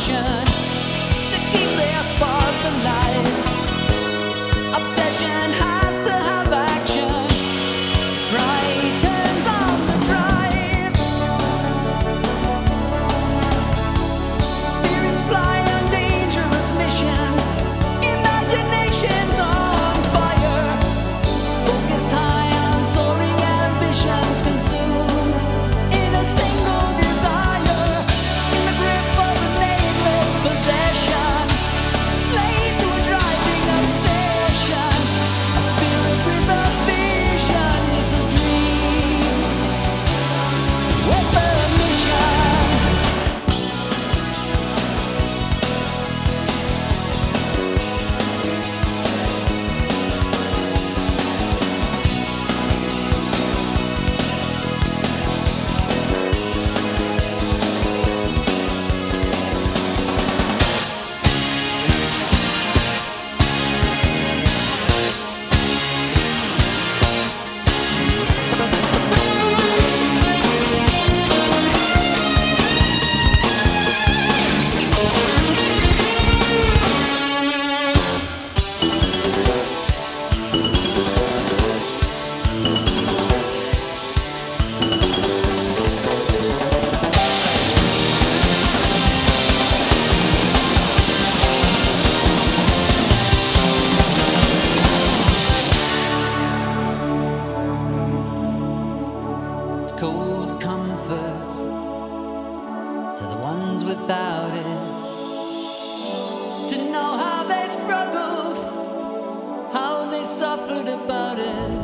mission to keep their spark alive. Obsession has to have action. Right turns on the drive. Spirits fly on dangerous missions. Imaginations on fire. Focused high on soaring ambitions, consumed in a single desire. In the grip of a nameless possession, slave to a driving obsession. A spirit with a vision is a dream with a mission. Cold comfort to the ones without it, to know how they struggled, how they suffered about it.